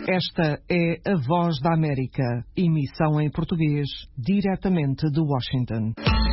Esta é a Voz da América, emissão em português, diretamente de Washington.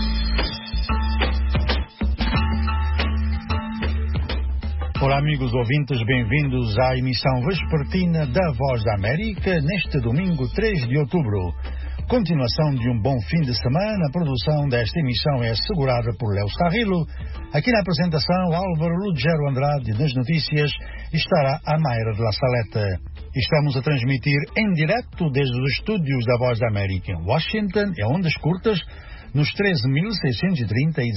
Olá amigos ouvintes, bem-vindos à emissão vespertina da Voz da América, neste domingo 3 de outubro. Continuação de um bom fim de semana, a produção desta emissão é assegurada por Léo Sarrilo. Aqui na apresentação, Álvaro Lugero Andrade, nas notícias, estará a Mayra de La Saleta. Estamos a transmitir em direto desde os estúdios da Voz da América em Washington, em ondas curtas, nos 13.630 e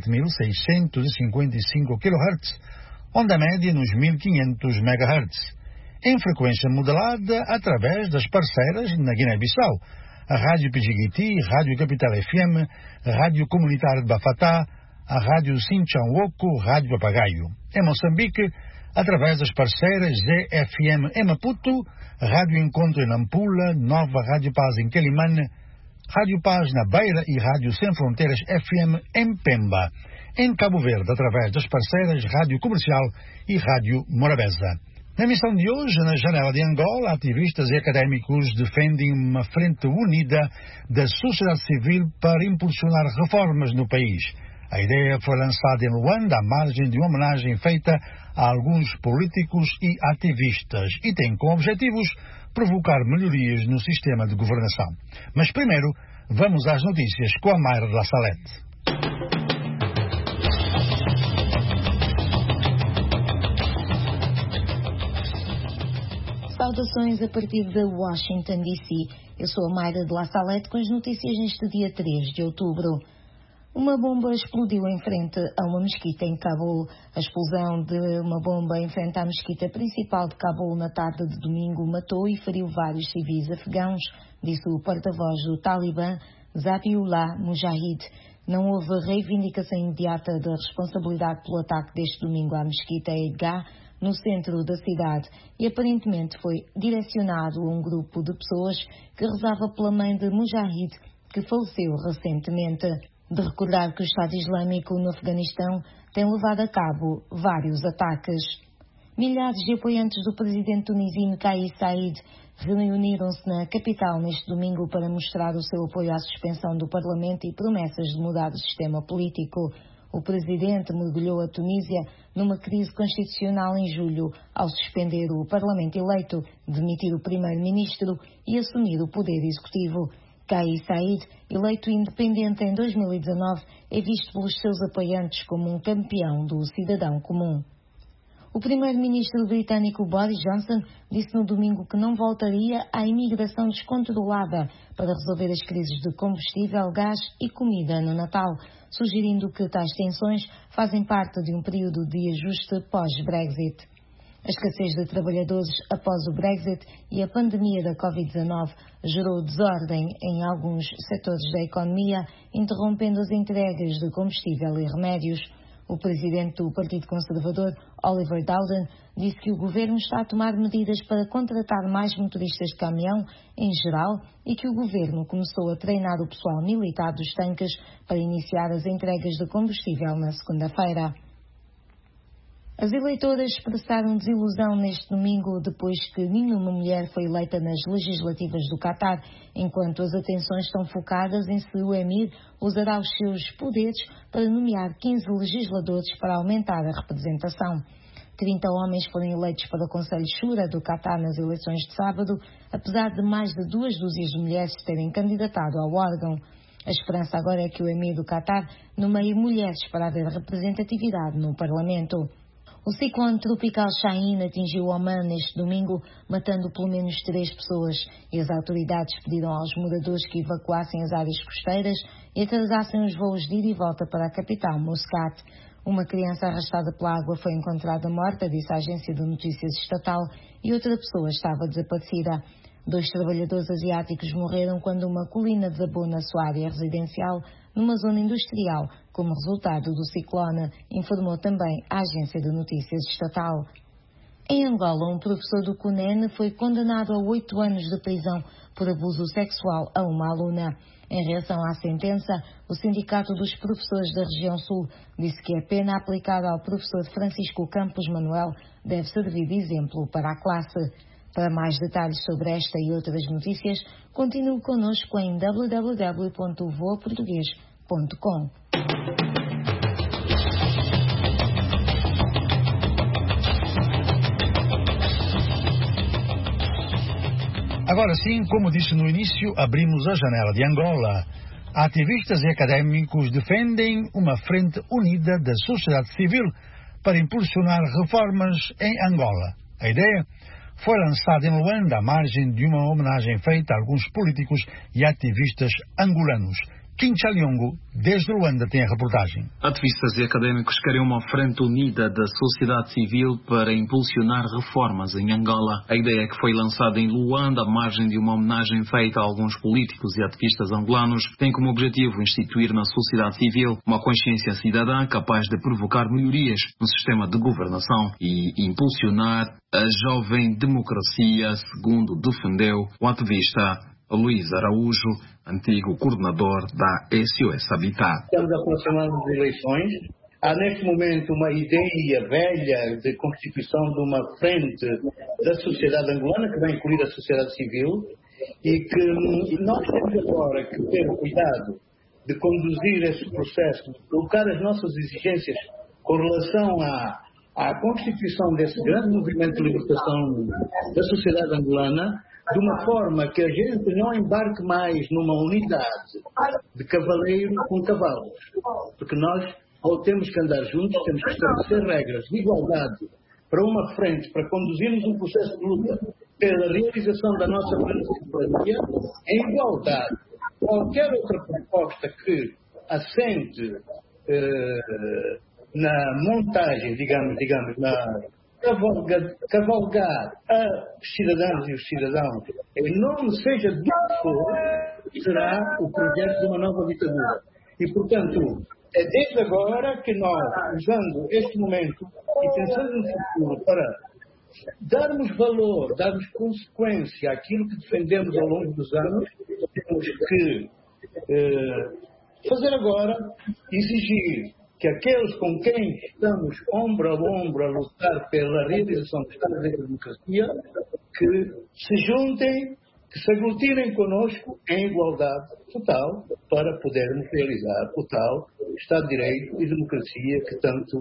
17.655 kHz, onda média nos 1.500 MHz. Em frequência modulada através das parceiras na Guiné-Bissau, a Rádio Pijiguiti, Rádio Capital FM, a Rádio Comunitária de Bafatá, a Rádio Sinchanwoku, Rádio Papagaio. Em Moçambique, através das parceiras ZFM em Maputo, Rádio Encontro em Nampula, Nova Rádio Paz em Quelimane, Rádio Paz na Beira e Rádio Sem Fronteiras FM em Pemba. Em Cabo Verde, através das parceiras Rádio Comercial e Rádio Morabeza. Na emissão de hoje, na janela de Angola, ativistas e académicos defendem uma frente unida da sociedade civil para impulsionar reformas no país. A ideia foi lançada em Luanda à margem de uma homenagem feita a alguns políticos e ativistas e tem como objetivos provocar melhorias no sistema de governação. Mas primeiro, vamos às notícias com a Mayra de La Salete. Saudações a partir de Washington, D.C. Eu sou a Mayra de La Salete com as notícias neste dia 3 de outubro. Uma bomba explodiu em frente a uma mesquita em Cabul. A explosão de uma bomba em frente à mesquita principal de Cabul na tarde de domingo matou e feriu vários civis afegãos, disse o porta-voz do Talibã, Zabiullah Mujahid. Não houve reivindicação imediata da responsabilidade pelo ataque deste domingo à mesquita Edgah, no centro da cidade, e aparentemente foi direcionado a um grupo de pessoas que rezava pela mãe de Mujahid, que faleceu recentemente. De recordar que o Estado Islâmico no Afeganistão tem levado a cabo vários ataques. Milhares de apoiantes do presidente tunisino Kais Saied reuniram-se na capital neste domingo para mostrar o seu apoio à suspensão do Parlamento e promessas de mudar o sistema político. O presidente mergulhou a Tunísia numa crise constitucional em julho, ao suspender o Parlamento eleito, demitir o primeiro-ministro e assumir o poder executivo. Kais Saied, eleito independente em 2019, é visto pelos seus apoiantes como um campeão do cidadão comum. O primeiro-ministro britânico Boris Johnson disse no domingo que não voltaria à imigração descontrolada para resolver as crises de combustível, gás e comida no Natal, sugerindo que tais tensões fazem parte de um período de ajuste pós-Brexit. A escassez de trabalhadores após o Brexit e a pandemia da Covid-19 gerou desordem em alguns setores da economia, interrompendo as entregas de combustível e remédios. O presidente do Partido Conservador, Oliver Dowden, disse que o governo está a tomar medidas para contratar mais motoristas de caminhão em geral e que o governo começou a treinar o pessoal militar dos tanques para iniciar as entregas de combustível na segunda-feira. As eleitoras expressaram desilusão neste domingo depois que nenhuma mulher foi eleita nas legislativas do Catar, enquanto as atenções estão focadas em se o Emir usará os seus poderes para nomear 15 legisladores para aumentar a representação. 30 homens foram eleitos para o Conselho Shura do Catar nas eleições de sábado, apesar de mais de 2 dúzias de mulheres terem candidatado ao órgão. A esperança agora é que o Emir do Catar nomeie mulheres para haver representatividade no Parlamento. O ciclone tropical Shaheen atingiu Oman neste domingo, matando pelo menos 3 pessoas, e as autoridades pediram aos moradores que evacuassem as áreas costeiras e atrasassem os voos de ida e volta para a capital, Muscat. Uma criança arrastada pela água foi encontrada morta, disse a agência de notícias estatal, e outra pessoa estava desaparecida. 2 trabalhadores asiáticos morreram quando uma colina desabou na sua área residencial, numa zona industrial, como resultado do ciclone, informou também a agência de notícias estatal. Em Angola, um professor do CUNEN foi condenado a 8 anos de prisão por abuso sexual a uma aluna. Em reação à sentença, o Sindicato dos Professores da Região Sul disse que a pena aplicada ao professor Francisco Campos Manuel deve servir de exemplo para a classe. Para mais detalhes sobre esta e outras notícias, continue connosco em www.voaportugues.com. Agora sim, como disse no início, abrimos a janela de Angola. Ativistas e académicos defendem uma frente unida da sociedade civil para impulsionar reformas em Angola. A ideia foi lançada em Luanda à margem de uma homenagem feita a alguns políticos e ativistas angolanos. Kim Chaliongo, desde Luanda, tem a reportagem. Ativistas e académicos querem uma frente unida da sociedade civil para impulsionar reformas em Angola. A ideia que foi lançada em Luanda, à margem de uma homenagem feita a alguns políticos e ativistas angolanos, tem como objetivo instituir na sociedade civil uma consciência cidadã capaz de provocar melhorias no sistema de governação e impulsionar a jovem democracia, segundo defendeu o ativista Luís Araújo, antigo coordenador da SOS Habitat. Estamos aproximando das eleições. Há neste momento uma ideia velha de constituição de uma frente da sociedade angolana, que vai incluir a sociedade civil, e que nós temos agora que ter cuidado de conduzir esse processo, de colocar as nossas exigências com relação à constituição desse grande movimento de libertação da sociedade angolana, de uma forma que a gente não embarque mais numa unidade de cavaleiro com cavalos. Porque nós, ou temos que andar juntos, temos que estabelecer regras de igualdade para uma frente, para conduzirmos um processo de luta pela realização da nossa cidadania em igualdade. Qualquer outra proposta que assente na montagem, digamos, cavalgar a cidadãs e os cidadãos, em nome seja do que for, será o projeto de uma nova ditadura. E, portanto, é desde agora que nós, usando este momento e pensando no futuro para darmos valor, darmos consequência àquilo que defendemos ao longo dos anos, temos que fazer agora, exigir que aqueles com quem estamos ombro a ombro a lutar pela realização do Estado de Democracia, que se juntem, que se aglutinem connosco em igualdade total para podermos realizar o tal Estado de Direito e democracia que tanto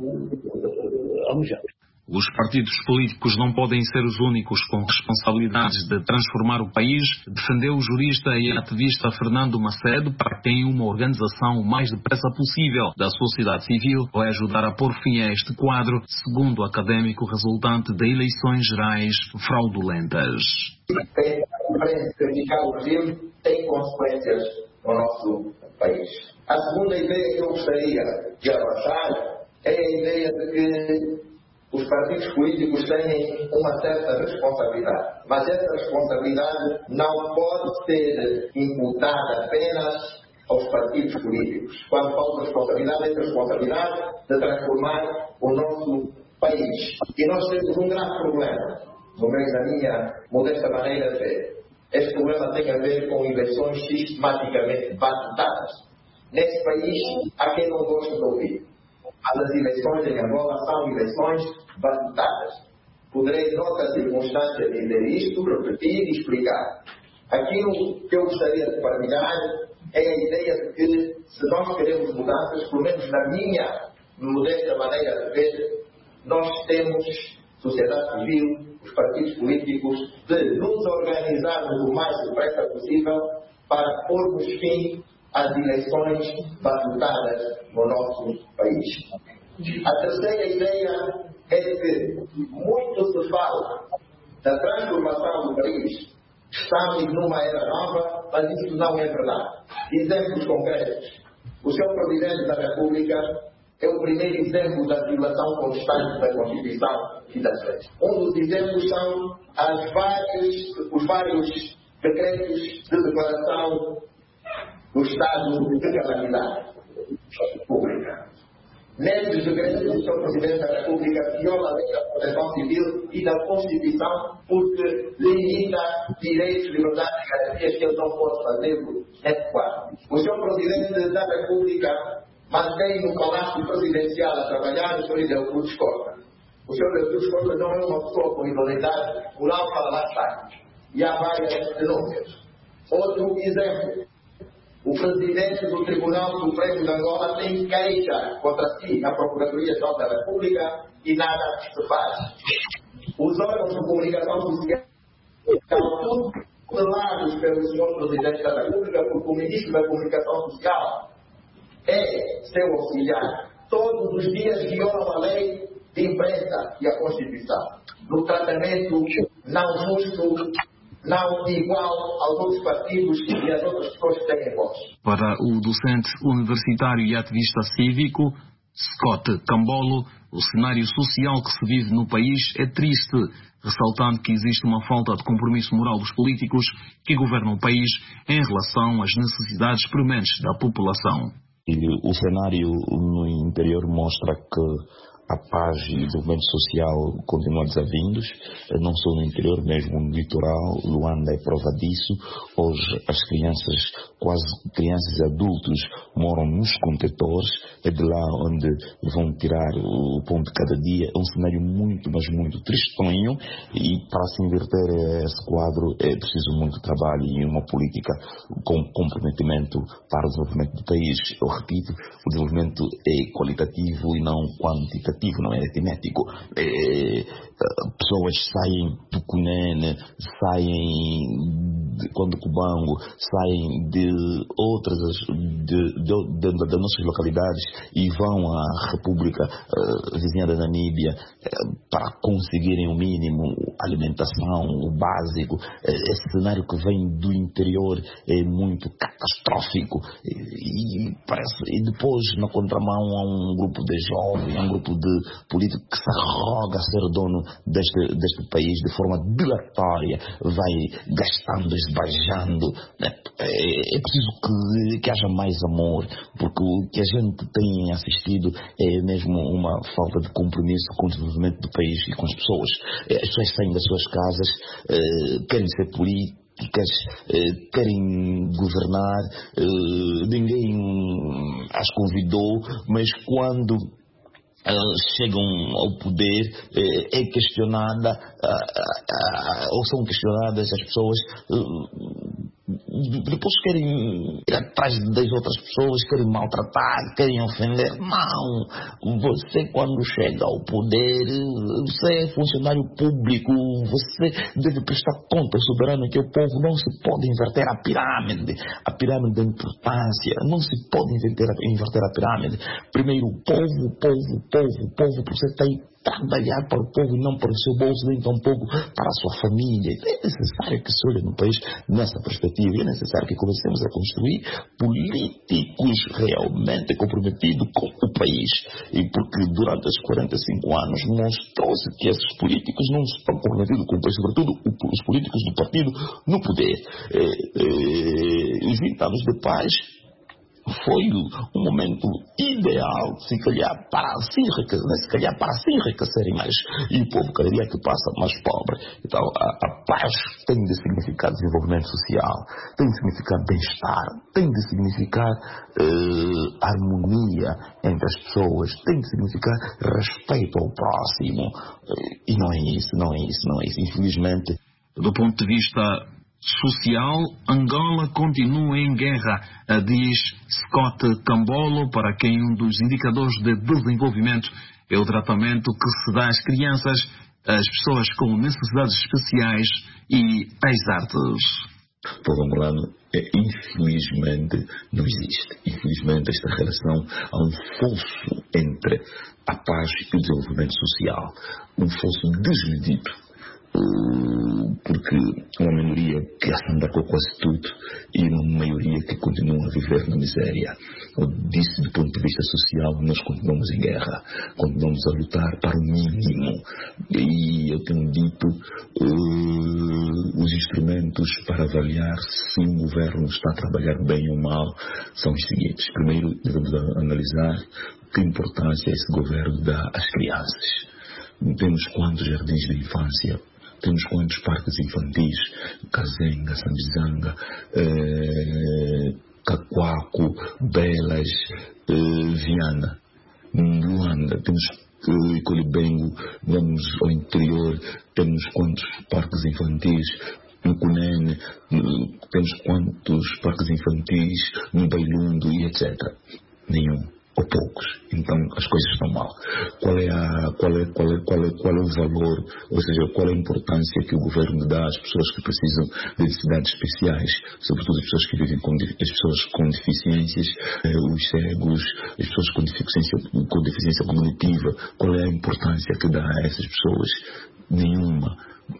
almejamos. Os partidos políticos não podem ser os únicos com responsabilidades de transformar o país, defendeu o jurista e ativista Fernando Macedo, para quem uma organização o mais depressa possível da sociedade civil vai ajudar a pôr fim a este quadro, segundo o académico resultante de eleições gerais fraudulentas. A frente radical do regime tem consequências no nosso país. A segunda ideia que eu gostaria de abraçar é a ideia de que os partidos políticos têm uma certa responsabilidade, mas essa responsabilidade não pode ser imputada apenas aos partidos políticos. Quando falo de responsabilidade, é a responsabilidade de transformar o nosso país. E nós temos um grave problema, pelo menos na minha modesta maneira de ver. Este problema tem a ver com eleições sistematicamente batizadas. Neste país, há quem não gosta de ouvir. Mas as eleições em Angola são eleições batizadas. Poderei, noutra circunstância, dizer isto, repetir e explicar. Aquilo que eu gostaria de partilhar é a ideia de que, se nós queremos mudanças, pelo menos na minha modesta maneira de ver, nós temos, sociedade civil, os partidos políticos, de nos organizarmos o mais depressa possível para pormos fim às eleições batizadas no nosso país. A terceira ideia é que muito se fala da transformação do país. Estamos numa era nova, mas isso não é verdade. Exemplos concretos. O Sr. Presidente da República é o primeiro exemplo da violação constante da Constituição e das leis. Um dos exemplos são os vários decretos de declaração do Estado de calamidade pública. Nesses decretos, o Sr. Presidente da República viola a lei da proteção civil e da Constituição porque limita direitos, liberdades e garantias que ele não pode fazer nesse quadro. O Sr. Presidente da República mantém no Palácio Presidencial a trabalhar o Sr. Ildefonso Costa. O Sr. Jesus Costa não é uma pessoa com idoneidade moral para lá estar. E há várias denúncias. Outro exemplo. O presidente do Tribunal Supremo de Angola tem queixa contra si na Procuradoria-Geral da República e nada se faz. Os órgãos de comunicação social estão tutelados pelo Sr. Presidente da República, porque o Ministro da Comunicação Social é seu auxiliar. Todos os dias violam a lei de imprensa e a Constituição. No tratamento não justo, não igual aos outros partidos e às outras pessoas que têm voz. Para o docente universitário e ativista cívico Scott Cambolo, o cenário social que se vive no país é triste, ressaltando que existe uma falta de compromisso moral dos políticos que governam o país em relação às necessidades prementes da população. O cenário no interior mostra que a paz e o desenvolvimento social continuam desavindos, não só no interior, mesmo no litoral. Luanda é prova disso. Hoje as crianças, quase crianças e adultos, moram nos contentores, é de lá onde vão tirar o pão de cada dia. É um cenário muito, mas muito tristonho, e para se inverter esse quadro é preciso muito trabalho e uma política com comprometimento para o desenvolvimento do país. Eu repito, o desenvolvimento é qualitativo e não quantitativo. Não é aritmético. Pessoas saem do Cunene, saem de Cubango, saem de outras das nossas localidades e vão à República vizinha da Namíbia para conseguirem o mínimo, alimentação, o básico. Esse cenário que vem do interior é muito catastrófico e depois na contramão há um grupo de jovens, um grupo de político que se arroga a ser dono deste país de forma dilatória, vai gastando, esbajando. É preciso que haja mais amor, porque o que a gente tem assistido é mesmo uma falta de compromisso com o desenvolvimento do país e com as pessoas. As pessoas saem das suas casas, querem ser políticas, querem governar, ninguém as convidou, mas quando chegam ao poder é questionada ou são questionadas as pessoas, depois querem ir atrás das outras pessoas, querem maltratar, querem ofender. Não, você quando chega ao poder, você é funcionário público, você deve prestar conta ao soberano que é o povo. Não se pode inverter a pirâmide da importância, não se pode inverter a pirâmide. Primeiro o povo, porque você está aí trabalhar para o povo e não para o seu bolso, nem tampouco para a sua família. É necessário que se olhe no país nessa perspectiva, é necessário que comecemos a construir políticos realmente comprometidos com o país, e porque durante os 45 anos mostrou-se que esses políticos não estão comprometidos com o país, sobretudo os políticos do partido no poder. Os 20 anos de paz foi um momento ideal, se calhar para se enriquecerem mais, e o povo cada dia que passa mais pobre. Então a paz tem de significar desenvolvimento social, tem de significar bem-estar, tem de significar harmonia entre as pessoas, tem de significar respeito ao próximo, e não é isso. Infelizmente, do ponto de vista social, Angola continua em guerra, diz Scott Cambolo, para quem um dos indicadores de desenvolvimento é o tratamento que se dá às crianças, às pessoas com necessidades especiais e às artes. O povo angolano, infelizmente, não existe. Infelizmente, esta relação, há um fosso entre a paz e o desenvolvimento social, um fosso desmedido. Porque uma minoria que anda com quase tudo e uma maioria que continua a viver na miséria. Eu disse, do ponto de vista social, nós continuamos em guerra, continuamos a lutar para o mínimo, e eu tenho dito, os instrumentos para avaliar se um governo está a trabalhar bem ou mal são os seguintes. Primeiro, devemos analisar que importância esse governo dá às crianças. Temos quantos jardins de infância, temos quantos parques infantis, Kazenga, Sambizanga, Cacoaco, Belas, Viana. Em Luanda temos Colibengo, vamos ao interior, temos quantos parques infantis, no Cunene, temos quantos parques infantis, no Bailundo e etc. Nenhum. Ou poucos. Então as coisas estão mal. Qual é o valor, ou seja, qual é a importância que o governo dá às pessoas que precisam de necessidades especiais, sobretudo as pessoas que vivem as pessoas com deficiências, os cegos, as pessoas com deficiência cognitiva? Qual é a importância que dá a essas pessoas? Nenhuma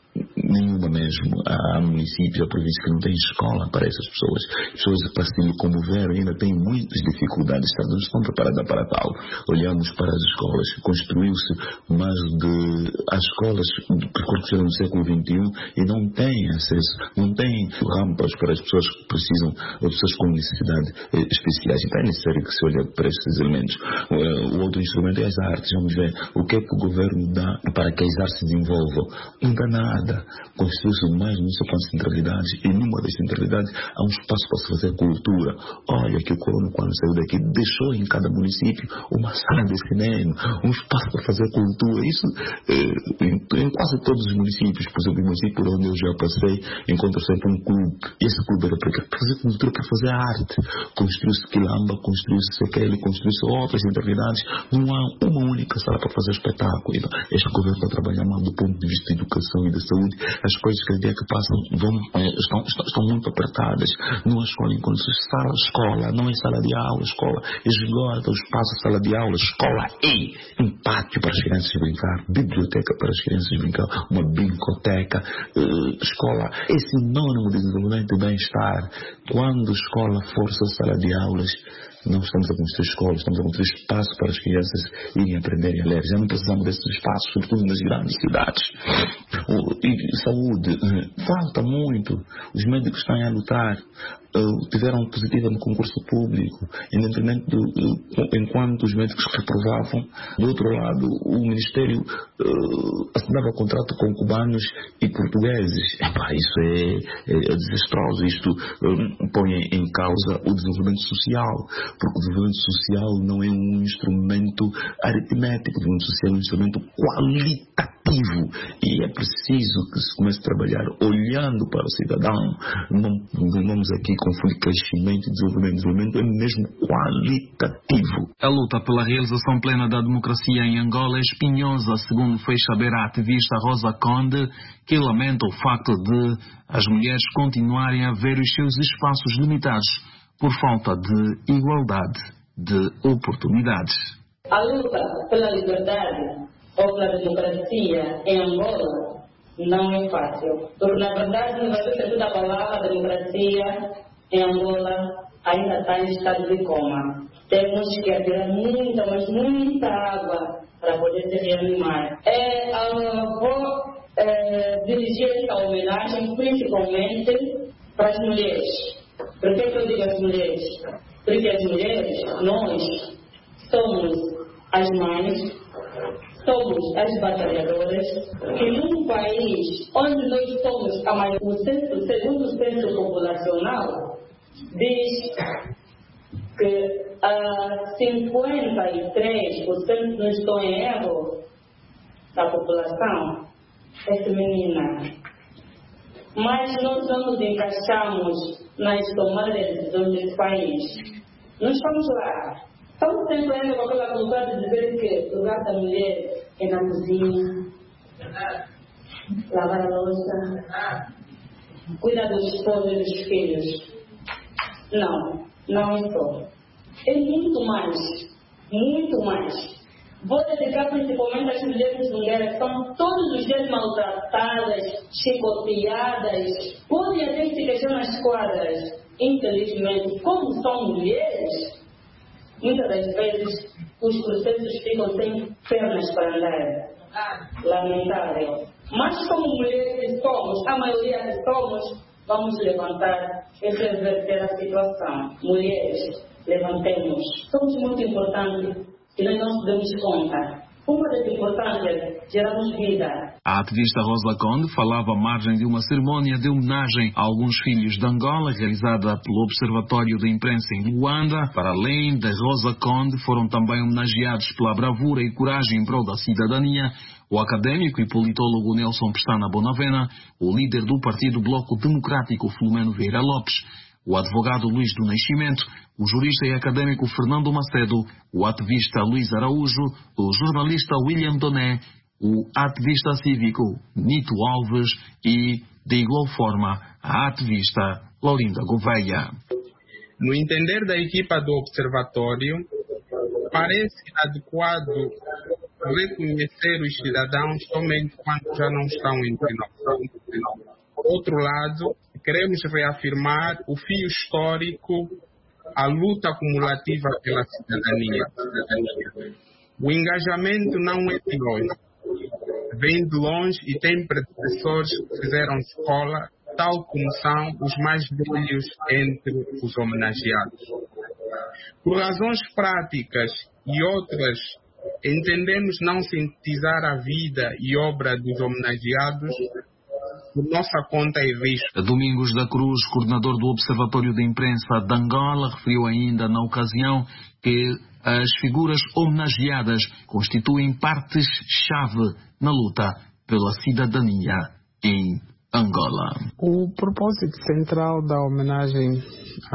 mesmo. Há municípios, há províncias que não têm escola para essas pessoas. As pessoas, para se locomover, ainda têm muitas dificuldades, não estão preparadas para tal. Olhamos para as escolas, construiu-se mais de... As escolas que construíram no século XXI e não têm acesso, não têm rampas para as pessoas que precisam, as pessoas com necessidades especiais. Então é necessário que se olhe para estes elementos. O outro instrumento é as artes. Vamos ver o que é que o governo dá para que as artes se desenvolvam. Não dá nada. Construiu-se mais não sei quantas centralidades, e numa das centralidades há um espaço para se fazer cultura. Olha que o Corono, quando saiu daqui, deixou em cada município uma sala de cinema, um espaço para fazer cultura. Isso em quase todos os municípios. Por exemplo, o município onde eu já passei, encontro sempre um clube. E esse clube era para fazer cultura, para fazer arte. Construiu-se Quilamba, construiu-se Sequele, construiu-se outras centralidades. Não há uma única sala para fazer espetáculo. Então, este governo está a trabalhar mal do ponto de vista da educação e da saúde. As coisas que que passam estão muito apertadas. Não há escola enquanto escola, não é sala de aula, escola esgota o espaço sala de aula, escola e um pátio para as crianças brincar, biblioteca para as crianças brincar, uma biblioteca, escola é sinônimo de desenvolvimento e bem-estar. Quando a escola for só sala de aulas, não estamos a construir escolas, estamos a construir espaço para as crianças irem aprender a ler. Já não precisamos desses espaços, sobretudo nas grandes cidades. E saúde, falta muito. Os médicos estão a lutar. Tiveram positiva no concurso público, enquanto os médicos reprovavam. Do outro lado, o Ministério assinava contrato com cubanos e portugueses. Isso é desastroso. Isto põe em causa o desenvolvimento social, porque o desenvolvimento social não é um instrumento aritmético, o desenvolvimento social é um instrumento qualitativo, e é preciso que se comece a trabalhar olhando para o cidadão. Não vamos aqui confundir crescimento e desenvolvimento. Desenvolvimento é mesmo qualitativo. A luta pela realização plena da democracia em Angola é espinhosa, segundo fez saber a ativista Rosa Conde, que lamenta o facto de as mulheres continuarem a ver os seus espaços limitados por falta de igualdade de oportunidades. A luta pela liberdade ou pela democracia em Angola não é fácil, porque na verdade, no sentido da palavra, a democracia em Angola ainda está em estado de coma. Temos que atirar muita, mas muita água para poder se reanimar. Vou dirigir esta homenagem principalmente para as mulheres. Por que eu digo as mulheres? Porque as mulheres, nós somos as mães, somos as batalhadoras, que num país onde nós somos a maioria, o segundo censo populacional diz que 53%, não estou em erro, da população é feminina. Mas nós não nos encaixamos nas tomadas de decisões desse país. Não estamos lá. Estamos sempre ainda com aquela cultura de dizer que o lugar da mulher é na cozinha, lavar a louça, cuidar dos esposos e dos filhos. Não é só. É muito mais. Muito mais. Vou dedicar principalmente às mulheres que são todos os dias maltratadas, chicoteadas, podem até se queixar nas quadras. Infelizmente, como são mulheres, muitas das vezes os processos ficam sem pernas para andar. Lamentável. Mas como mulheres que somos, a maioria que somos, vamos levantar e reverter a situação. Mulheres, levantemos. Somos muito importantes e nós não nos damos conta. Uma das importâncias, geramos vida. A ativista Rosa Conde falava à margem de uma cerimónia de homenagem a alguns filhos de Angola, realizada pelo Observatório da Imprensa em Luanda. Para além de Rosa Conde, foram também homenageados pela bravura e coragem em prol da cidadania o académico e politólogo Nelson Pestana Bonavena, o líder do Partido Bloco Democrático Filomeno Vieira Lopes, o advogado Luís do Nascimento, o jurista e académico Fernando Macedo, o ativista Luís Araújo, o jornalista William Doné, o ativista cívico Nito Alves e, de igual forma, a ativista Laurinda Gouveia. No entender da equipa do Observatório, parece adequado reconhecer os cidadãos somente quando já não estão entre nós. Por outro lado, queremos reafirmar o fio histórico, a luta acumulativa pela cidadania. O engajamento não é de longe, vem de longe e tem predecessores que fizeram escola, tal como são os mais velhos entre os homenageados. Por razões práticas e outras, entendemos não sintetizar a vida e obra dos homenageados por nossa conta e risco. Domingos da Cruz, coordenador do Observatório da Imprensa de Angola, referiu ainda na ocasião que as figuras homenageadas constituem partes-chave na luta pela cidadania em Angola. O propósito central da homenagem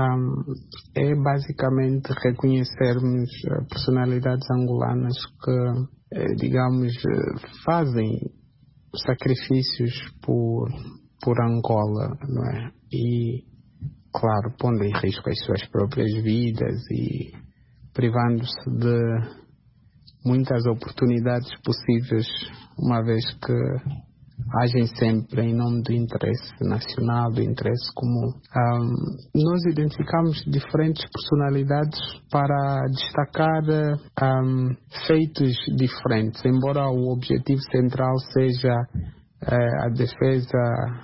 é basicamente reconhecermos personalidades angolanas que, digamos, fazem sacrifícios por Angola, não é? E, claro, pondo em risco as suas próprias vidas e privando-se de muitas oportunidades possíveis, uma vez que agem sempre em nome do interesse nacional, do interesse comum. Nós identificamos diferentes personalidades para destacar feitos diferentes, embora o objetivo central seja a defesa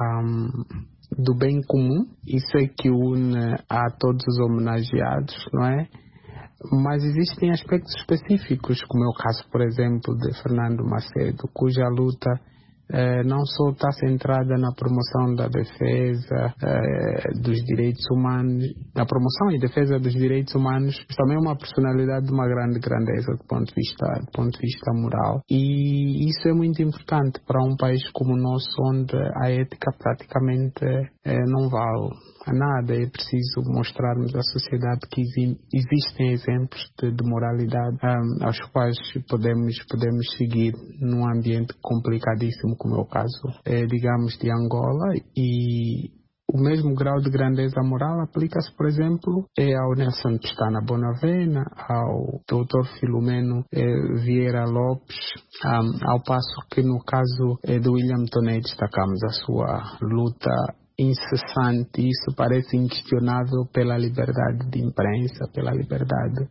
do bem comum. Isso é que une a todos os homenageados, não é? Mas existem aspectos específicos, como é o caso, por exemplo, de Fernando Macedo, cuja luta não só está centrada na promoção da defesa dos direitos humanos, na promoção e defesa dos direitos humanos, mas também é uma personalidade de uma grande grandeza do ponto de vista moral. E isso é muito importante para um país como o nosso, onde a ética praticamente não vale a nada. É preciso mostrarmos à sociedade que existem exemplos de moralidade aos quais podemos seguir num ambiente complicadíssimo, como é o caso, digamos, de Angola. E o mesmo grau de grandeza moral aplica-se, por exemplo, ao Nelson Pestana Bonavena, ao Dr. Filomeno Vieira Lopes, ao passo que no caso do William Doné destacamos a sua luta incessante, isso parece inquestionável, pela liberdade de imprensa, pela liberdade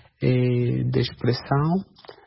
de expressão,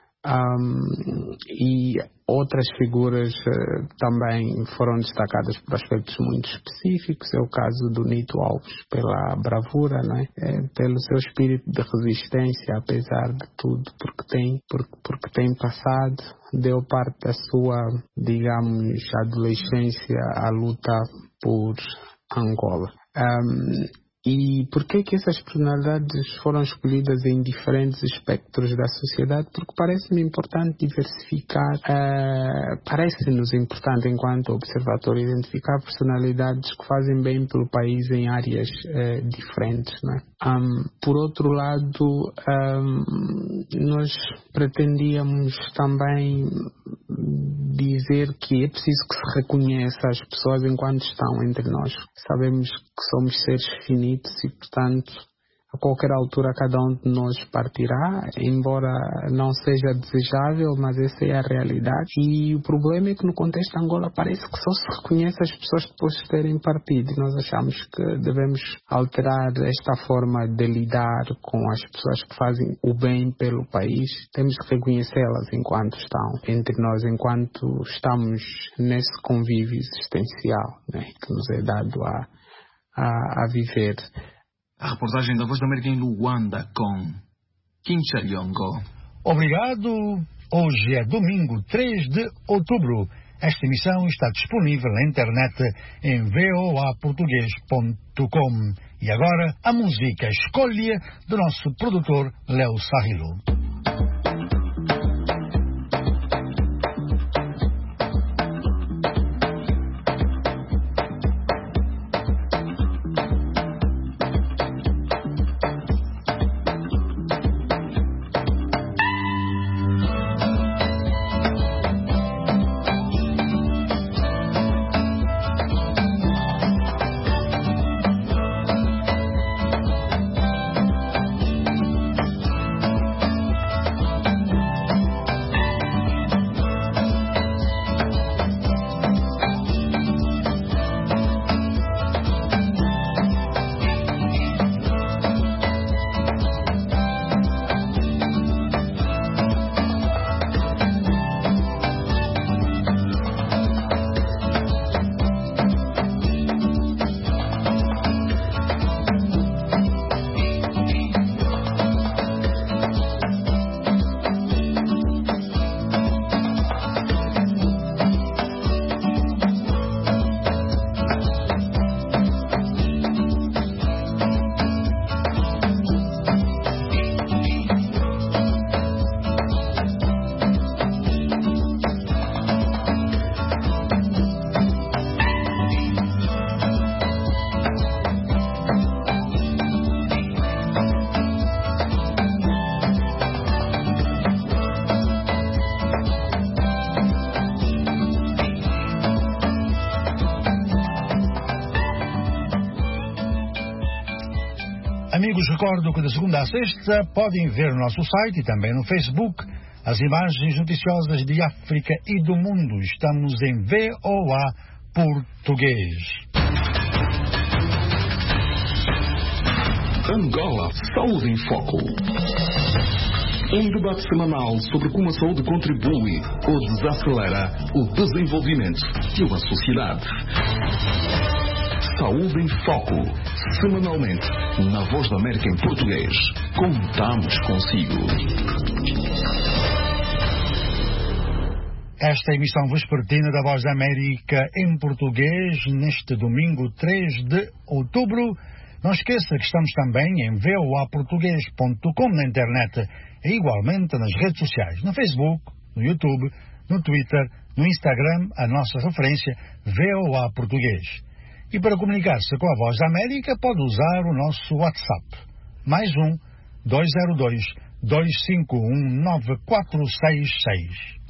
e outras figuras também foram destacadas por aspectos muito específicos. É o caso do Nito Alves, pela bravura, não é? Pelo seu espírito de resistência, apesar de tudo, porque tem passado, deu parte da sua, digamos, adolescência à luta por Angola. E por que essas personalidades foram escolhidas em diferentes espectros da sociedade? Porque parece-me importante diversificar, parece-nos importante enquanto observatório identificar personalidades que fazem bem pelo país em áreas diferentes, não é? Por outro lado, nós pretendíamos também dizer que é preciso que se reconheça as pessoas enquanto estão entre nós. Sabemos que somos seres finitos e, portanto, a qualquer altura cada um de nós partirá, embora não seja desejável, mas essa é a realidade. E o problema é que no contexto de Angola parece que só se reconhece as pessoas depois de terem partido. E nós achamos que devemos alterar esta forma de lidar com as pessoas que fazem o bem pelo país. Temos que reconhecê-las enquanto estão entre nós, enquanto estamos nesse convívio existencial, né, que nos é dado a viver. A reportagem da Voz da América em Luanda com Kincha Yongo. Obrigado Hoje é domingo 3 de outubro. Esta emissão está disponível na internet em voaportugues.com. E agora, a música Escolha do nosso produtor Léo Sarrilo. Amigos, recordo que de segunda a sexta podem ver no nosso site e também no Facebook as imagens noticiosas de África e do mundo. Estamos em VOA Português. Angola, Saúde em Foco. Um debate semanal sobre como a saúde contribui ou desacelera o desenvolvimento de uma sociedade. Saúde em Foco, semanalmente, na Voz da América em português. Contamos consigo. Esta emissão vespertina da Voz da América em português, neste domingo 3 de outubro. Não esqueça que estamos também em voaportugues.com na internet e igualmente nas redes sociais, no Facebook, no YouTube, no Twitter, no Instagram, a nossa referência VOA Português. E para comunicar-se com a Voz da América pode usar o nosso WhatsApp. Mais 202-251-9466.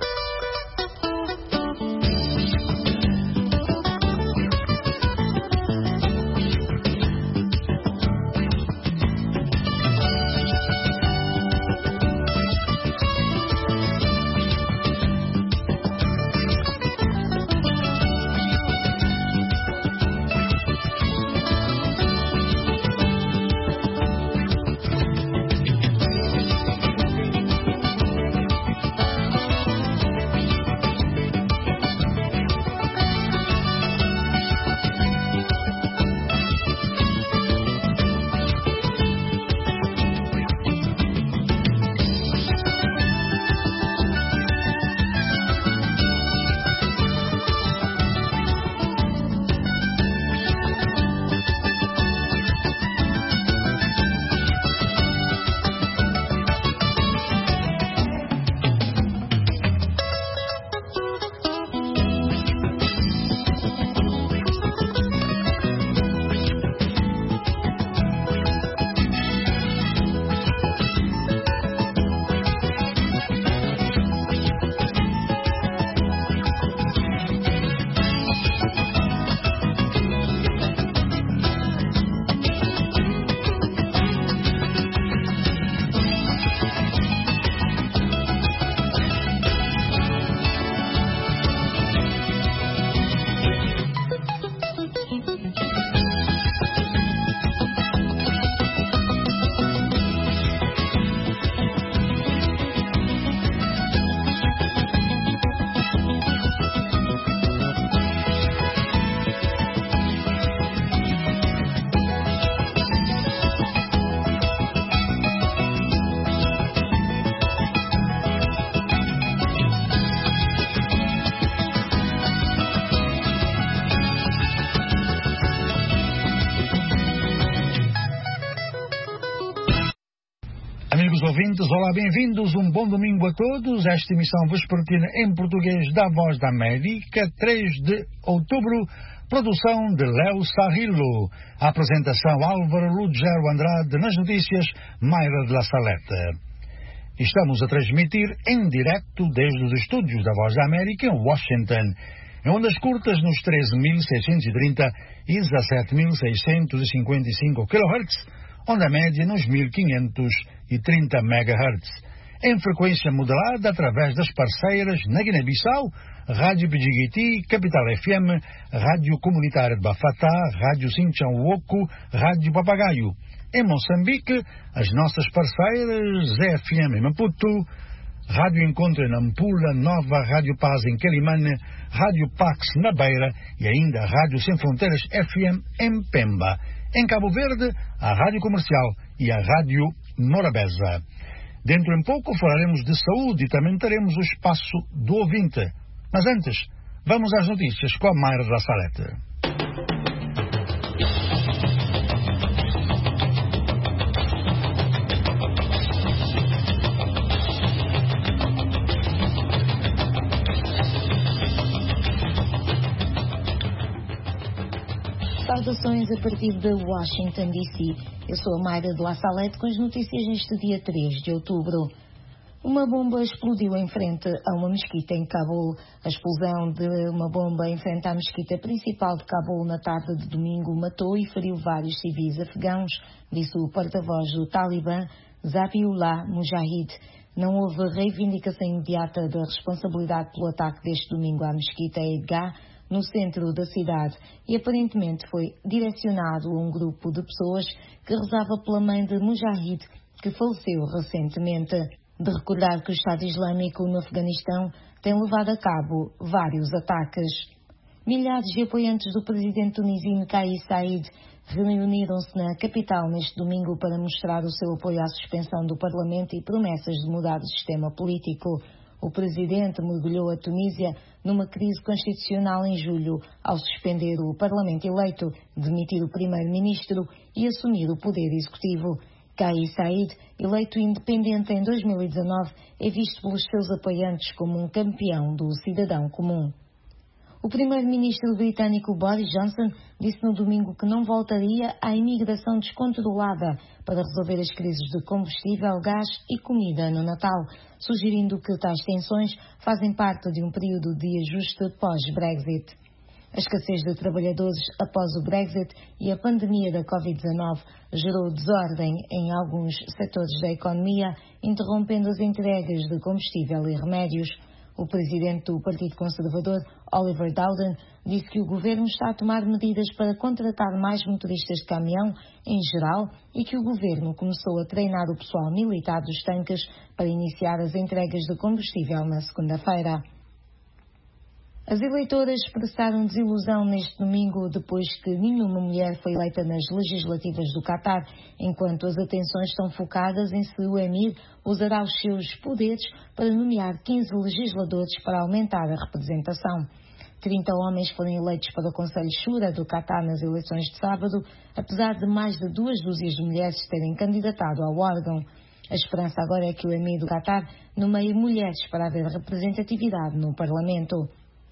ouvintes, olá, bem-vindos, um bom domingo a todos. Esta emissão vespertina em português da Voz da América, 3 de outubro, produção de Léo Sarrilo. A apresentação Álvaro Lugero Andrade, nas notícias Mayra de la Salete. Estamos a transmitir em direto desde os estúdios da Voz da América em Washington, em ondas curtas nos 13.630 e 17.655 kHz, onda média nos 1.530 MHz, em frequência modulada através das parceiras na Guiné-Bissau, Rádio Pidjigiti, Capital FM, Rádio Comunitária de Bafatá, Rádio Sinchão-Woco, Rádio Papagaio. Em Moçambique, as nossas parceiras ZFM em Maputo, Rádio Encontro em Nampula, Nova Rádio Paz em Quelimane, Rádio Pax na Beira e ainda Rádio Sem Fronteiras FM em Pemba. Em Cabo Verde, a Rádio Comercial e a Rádio Morabeza. Dentro em pouco falaremos de saúde e também teremos o espaço do ouvinte. Mas antes, vamos às notícias com a Mayra da Salete. Saudações a partir de Washington, D.C. Eu sou a Mayra de la Salete com as notícias neste dia 3 de outubro. Uma bomba explodiu em frente a uma mesquita em Cabul. A explosão de uma bomba em frente à mesquita principal de Cabul na tarde de domingo matou e feriu vários civis afegãos, disse o porta-voz do Talibã, Zabiullah Mujahid. Não houve reivindicação imediata da responsabilidade pelo ataque deste domingo à mesquita Edgah, no centro da cidade, e aparentemente foi direcionado a um grupo de pessoas que rezava pela mãe de Mujahid, que faleceu recentemente. De recordar que o Estado Islâmico no Afeganistão tem levado a cabo vários ataques. Milhares de apoiantes do presidente tunisino Kais Saied reuniram-se na capital neste domingo para mostrar o seu apoio à suspensão do Parlamento e promessas de mudar o sistema político. O presidente mergulhou a Tunísia numa crise constitucional em julho, ao suspender o Parlamento eleito, demitir o primeiro-ministro e assumir o poder executivo. Kais Saied, eleito independente em 2019, é visto pelos seus apoiantes como um campeão do cidadão comum. O primeiro-ministro britânico Boris Johnson disse no domingo que não voltaria à imigração descontrolada para resolver as crises de combustível, gás e comida no Natal, sugerindo que tais tensões fazem parte de um período de ajuste pós-Brexit. A escassez de trabalhadores após o Brexit e a pandemia da Covid-19 gerou desordem em alguns setores da economia, interrompendo as entregas de combustível e remédios. O presidente do Partido Conservador, Oliver Dowden, disse que o governo está a tomar medidas para contratar mais motoristas de caminhão em geral e que o governo começou a treinar o pessoal militar dos tanques para iniciar as entregas de combustível na segunda-feira. As eleitoras expressaram desilusão neste domingo depois que nenhuma mulher foi eleita nas legislativas do Catar, enquanto as atenções estão focadas em se o Emir usará os seus poderes para nomear 15 legisladores para aumentar a representação. 30 homens foram eleitos para o Conselho Shura do Catar nas eleições de sábado, apesar de mais de 2 dúzias de mulheres terem candidatado ao órgão. A esperança agora é que o Emir do Catar nomeie mulheres para haver representatividade no Parlamento.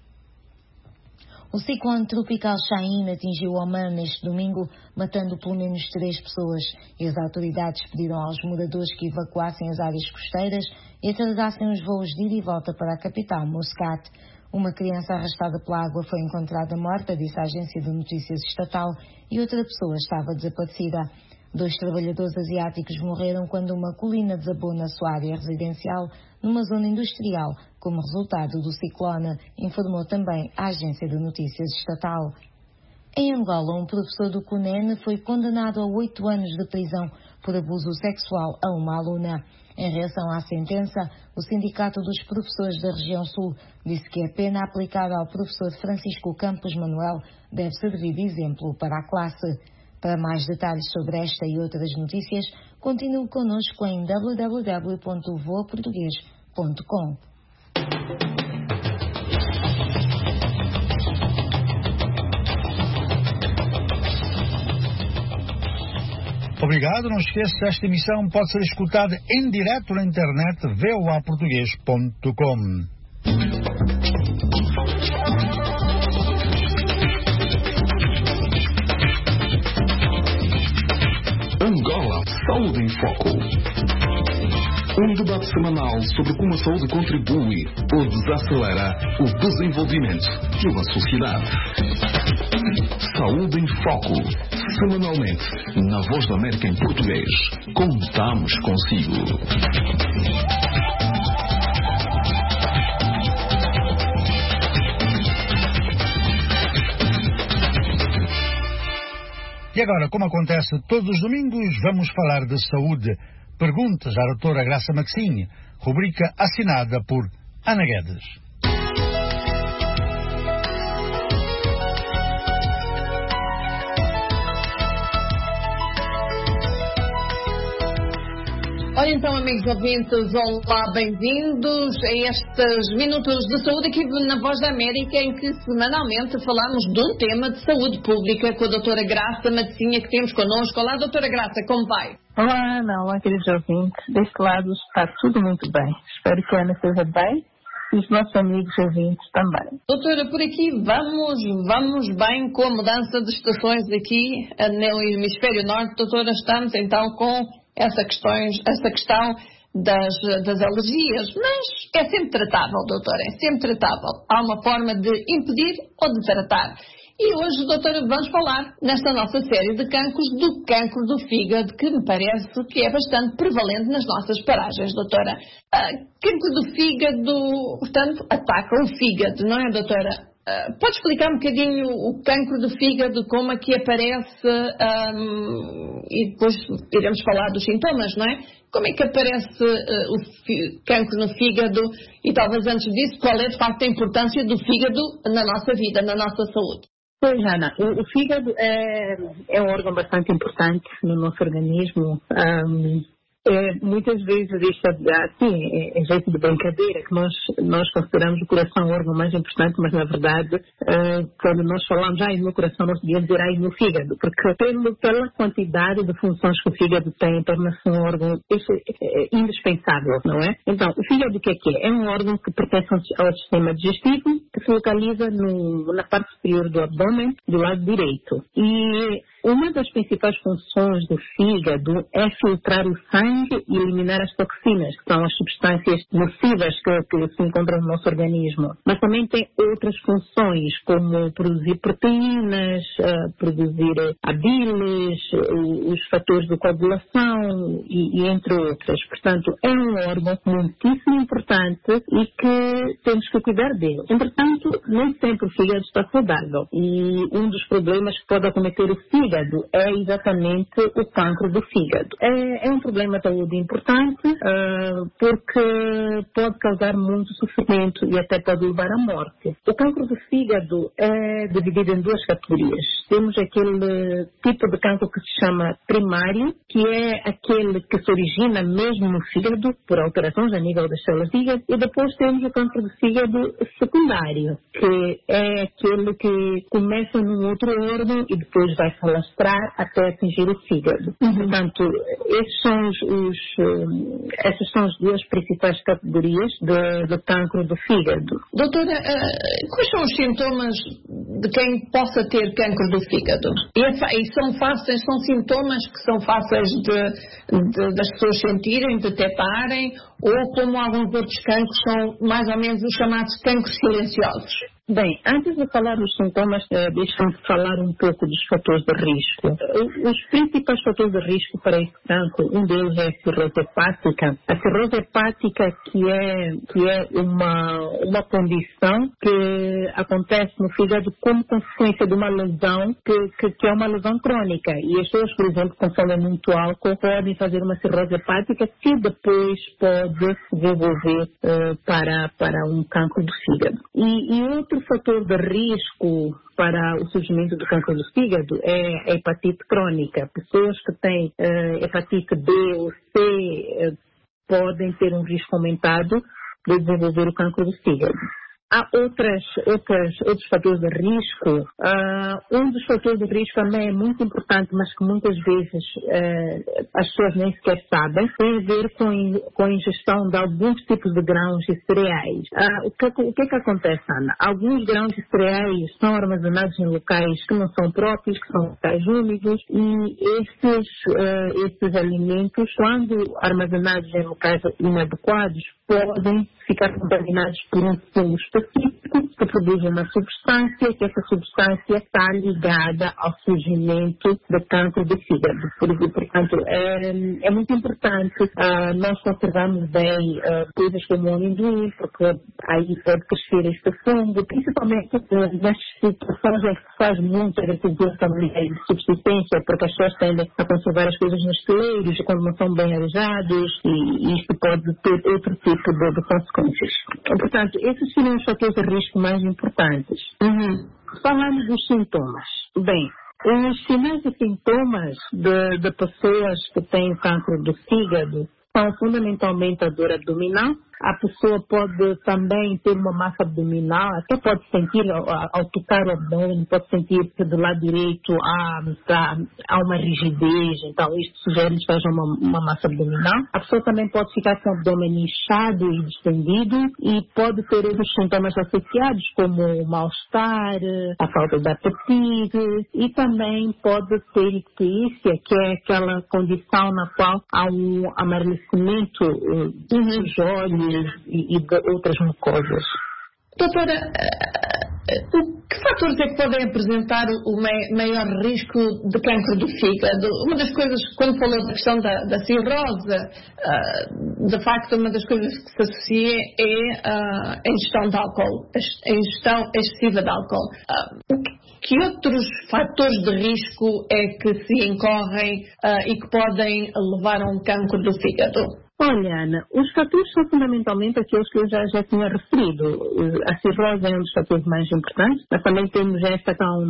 O ciclone tropical Shaheen atingiu Oman neste domingo, matando pelo menos 3 pessoas, e as autoridades pediram aos moradores que evacuassem as áreas costeiras e atrasassem os voos de ida e volta para a capital, Muscat. Uma criança arrastada pela água foi encontrada morta, disse a agência de notícias estatal, e outra pessoa estava desaparecida. 2 trabalhadores asiáticos morreram quando uma colina desabou na sua área residencial, numa zona industrial, como resultado do ciclone, informou também a agência de notícias estatal. Em Angola, um professor do CUNEN foi condenado a 8 anos de prisão por abuso sexual a uma aluna. Em reação à sentença, o Sindicato dos Professores da Região Sul disse que a pena aplicada ao professor Francisco Campos Manuel deve servir de exemplo para a classe. Para mais detalhes sobre esta e outras notícias, continue connosco em www.voaportugues.com. obrigado. Não esqueça, esta emissão pode ser escutada em direto na internet voaportugues.com. Angola, Saúde em Foco. Um debate semanal sobre como a saúde contribui ou desacelera o desenvolvimento de uma sociedade. Saúde em Foco. Semanalmente, na Voz da América em português. Contamos consigo. E agora, como acontece todos os domingos, vamos falar de saúde. Perguntas à doutora Graça Maxine, rubrica assinada por Ana Guedes. Ora então, amigos ouvintes, olá, bem-vindos a estes Minutos de Saúde aqui na Voz da América, em que semanalmente falamos de um tema de saúde pública com a doutora Graça Matzinha, que temos connosco. Olá, doutora Graça, como vai? Olá, Ana, olá, queridos ouvintes. Deste lado está tudo muito bem. Espero que a Ana esteja bem e os nossos amigos ouvintes também. Doutora, por aqui vamos bem com a mudança de estações aqui no hemisfério norte. Doutora, estamos então com essa questão das alergias, mas é sempre tratável, doutora, é sempre tratável. Há uma forma de impedir ou de tratar. E hoje, doutora, vamos falar, nesta nossa série de cancros, do cancro do fígado, que me parece que é bastante prevalente nas nossas paragens, doutora. Cancro do fígado, portanto, ataca o fígado, não é, doutora? Pode explicar um bocadinho o cancro do fígado, como é que aparece, e depois iremos falar dos sintomas, não é? Como é que aparece o cancro no fígado e talvez antes disso, qual é de facto a importância do fígado na nossa vida, na nossa saúde? Pois, Ana, o fígado é um órgão bastante importante no nosso organismo. Muitas vezes isto assim, é jeito de brincadeira, que nós consideramos o coração o órgão mais importante, mas na verdade, quando nós falamos no coração, nós devíamos dizer no fígado, porque pela quantidade de funções que o fígado tem, torna-se um órgão indispensável, não é? Então, o fígado o que é? É um órgão que pertence ao sistema digestivo, que se localiza na parte superior do abdômen, do lado direito. E uma das principais funções do fígado é filtrar o sangue e eliminar as toxinas, que são as substâncias nocivas que se encontram no nosso organismo. Mas também tem outras funções, como produzir proteínas, produzir a bilis, os fatores de coagulação e entre outras. Portanto, é um órgão muitíssimo importante e que temos que cuidar dele. Entretanto, nem sempre o fígado está saudável. E um dos problemas que pode acometer o fígado é exatamente o cancro do fígado. É um problema de saúde importante porque pode causar muito sofrimento e até pode levar à morte. O cancro do fígado é dividido em duas categorias. Temos aquele tipo de cancro que se chama primário, que é aquele que se origina mesmo no fígado, por alterações a nível das células do fígado, e depois temos o cancro do fígado secundário, que é aquele que começa num outro órgão e depois vai se alastrar até atingir o fígado. Portanto, essas são as duas principais categorias do cancro do fígado. Doutora, quais são os sintomas de quem possa ter cancro do fígado? E são sintomas que são fáceis das pessoas sentirem, detectarem, ou como alguns outros cancros são mais ou menos os chamados cancros silenciosos? Bem, antes de falar dos sintomas, deixa-me falar um pouco dos fatores de risco. Os principais fatores de risco para esse cancro, um deles é a cirrose hepática. A cirrose hepática que é uma condição que acontece no fígado como consequência de uma lesão que é uma lesão crônica. E as pessoas, por exemplo, que consomem muito álcool, podem fazer uma cirrose hepática que depois pode desenvolver para um cancro do fígado. E outro fator de risco para o surgimento do cancro do fígado é a hepatite crônica. Pessoas que têm hepatite B ou C podem ter um risco aumentado de desenvolver o cancro do fígado. há outros fatores de risco. Um dos fatores de risco também é muito importante, mas que muitas vezes as pessoas nem sequer sabem, tem a ver com a ingestão de alguns tipos de grãos e cereais. O que acontece, Ana? Alguns grãos e cereais são armazenados em locais que não são próprios, que são locais úmidos, e esses alimentos, quando armazenados em locais inadequados, podem ficar contaminados por um fungo específico que produz uma substância, que essa substância está ligada ao surgimento de câncer do fígado. Portanto, é muito importante nós conservarmos bem coisas como o amendoim, porque aí pode crescer este fungo, principalmente nas situações em que se faz muita agricultura também de subsistência, porque as pessoas tendem a conservar as coisas nos celeiros quando não são bem arejados, e isto pode ter outro tipo de consequências. Portanto, esses seriam os fatores de risco mais importantes. Falamos dos sintomas. Bem, os sinais e sintomas de pessoas que têm câncer do fígado são fundamentalmente a dor abdominal. A pessoa pode também ter uma massa abdominal, até pode sentir, ao tocar o abdômen, pode sentir que do lado direito há uma rigidez, então isto sugere que seja uma massa abdominal. A pessoa também pode ficar com o abdômen inchado e distendido, e pode ter outros sintomas associados, como o mal-estar, a falta de apetite, e também pode ter icterícia, que é aquela condição na qual há um amarelecimento dos olhos e de outras mucosas. Doutora, que fatores é que podem apresentar o maior risco de câncer do fígado? Uma das coisas, quando falou da questão da cirrose, de facto, uma das coisas que se associa é a ingestão de álcool, a ingestão excessiva de álcool. Que outros fatores de risco é que se incorrem e que podem levar a um câncer do fígado? Olha, Ana, os fatores são fundamentalmente aqueles que eu já tinha referido. A cirrose é um dos fatores mais importantes, mas também temos esta questão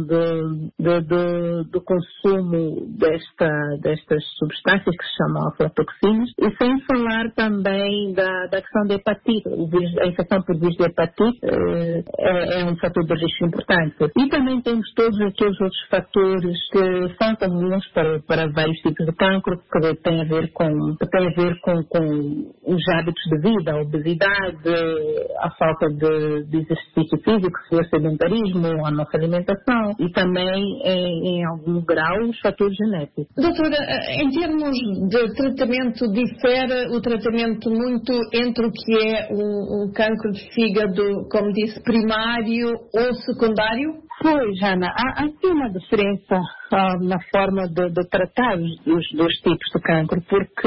do consumo destas substâncias que se chamam aflatoxinas, e sem falar também da questão da hepatite. A infecção por vírus de hepatite é um fator de risco importante. E também temos todos aqueles outros fatores que são comuns para vários tipos de cancro, que têm a ver com os hábitos de vida, a obesidade, a falta de exercício físico, o sedentarismo, a nossa alimentação, e também, em algum grau, os fatores genéticos. Doutora, em termos de tratamento, difere o tratamento muito entre o que é um cancro de fígado, como disse, primário ou secundário? Pois, Ana, há aqui uma diferença na forma de tratar os dois tipos de cancro, porque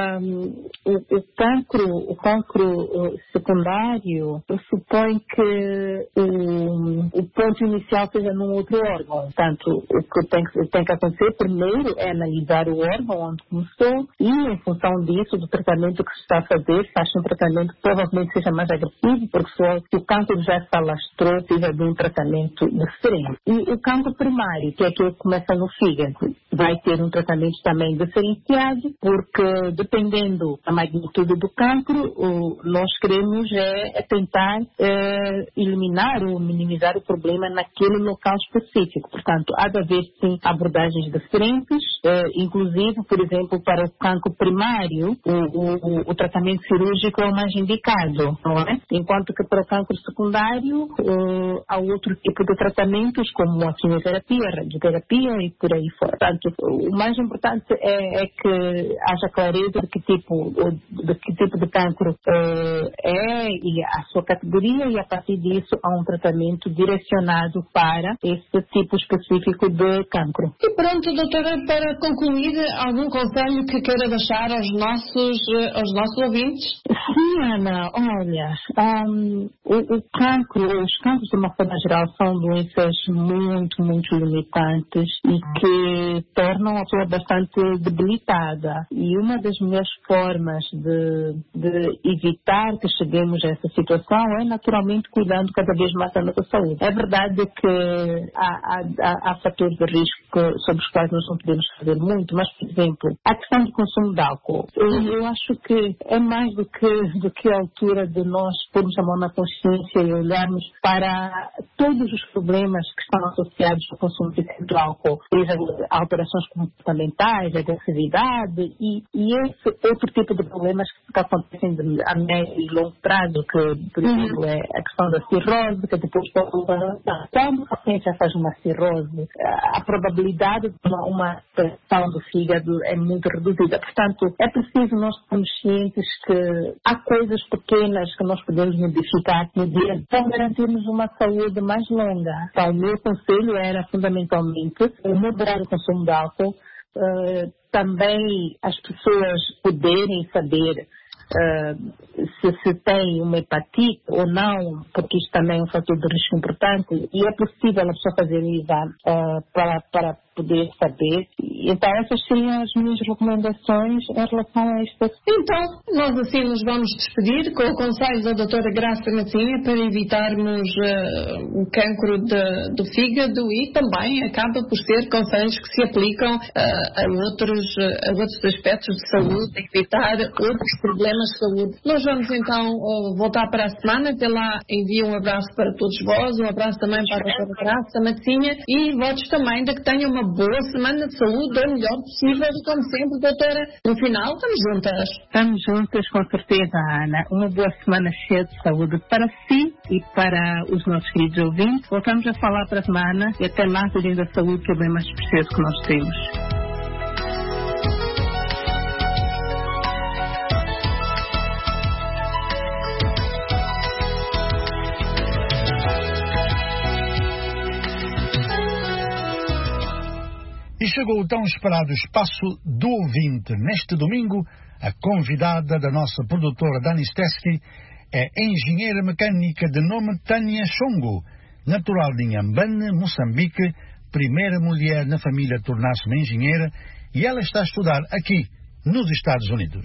o cancro secundário pressupõe que o ponto inicial seja num outro órgão. Portanto, o que tem que acontecer primeiro é analisar o órgão onde começou, e em função disso, do tratamento que se está a fazer, faz um tratamento que provavelmente seja mais agressivo, porque se o cancro já se alastrou, seja de um tratamento diferente. E o cancro primário, que é aquele que começa no fígado, vai ter um tratamento também diferenciado, porque dependendo da magnitude do cancro, nós queremos tentar eliminar ou minimizar o problema naquele local específico. Portanto, há de haver sim abordagens diferentes, inclusive, por exemplo, para o cancro primário, o tratamento cirúrgico é o mais indicado, não é? Enquanto que para o cancro secundário, há outro tipo de tratamentos, como a quimioterapia, a radioterapia e por aí fora. Portanto, o mais importante é que haja clareza de que tipo de cancro e a sua categoria, e a partir disso há um tratamento direcionado para esse tipo específico de cancro. E pronto, doutora, para concluir, algum conselho que queira deixar aos nossos ouvintes? Sim, Ana, olha, os cancros de uma forma geral são doenças muito, muito limitantes e que tornam a pessoa bastante debilitada. E uma das melhores formas de evitar que cheguemos a essa situação é naturalmente cuidando cada vez mais da nossa saúde. É verdade que há fatores de risco sobre os quais nós não podemos fazer muito, mas, por exemplo, a questão do consumo de álcool. Eu acho que é mais do que a altura de nós pormos a mão na consciência consciência e olharmos para todos os problemas que estão associados ao consumo do álcool, seja alterações comportamentais, agressividade e esse outro tipo de problemas que acontecem a médio e longo prazo, que, por exemplo, é a questão da cirrose, que depois pode avançar. Quando a paciente já faz uma cirrose, a probabilidade de uma infecção do fígado é muito reduzida. Portanto, é preciso nós sermos cientes que há coisas pequenas que nós podemos modificar no dia para garantirmos uma saúde mais longa. Então, o meu conselho era fundamentalmente moderar o consumo de álcool, também as pessoas poderem saber se tem uma hepatite ou não, porque isto também é um fator de risco importante e é possível a pessoa fazer o exame para poder saber. Então essas seriam as minhas recomendações em relação a isto. Então, nós assim nos vamos despedir com o conselho da doutora Graça Matinha para evitarmos o cancro do fígado e também acaba por ser conselhos que se aplicam a outros aspectos de saúde, evitar outros problemas de saúde. Nós vamos então voltar para a semana. Até lá envio um abraço para todos vós, um abraço também para a doutora Graça Matinha e votos também de que tenham uma boa semana de saúde, o melhor possível, e como sempre, doutora, no final estamos juntas. Estamos juntas, com certeza, Ana. Uma boa semana cheia de saúde para si e para os nossos queridos ouvintes. Voltamos a falar para a semana e até lá, cuidem da saúde, que é o bem mais precioso que nós temos. E chegou o tão esperado espaço do ouvinte. Neste domingo, a convidada da nossa produtora Dani Stesky é engenheira mecânica de nome Tânia Chongo, natural de Inhambane, Moçambique, primeira mulher na família a tornar-se uma engenheira, e ela está a estudar aqui, nos Estados Unidos.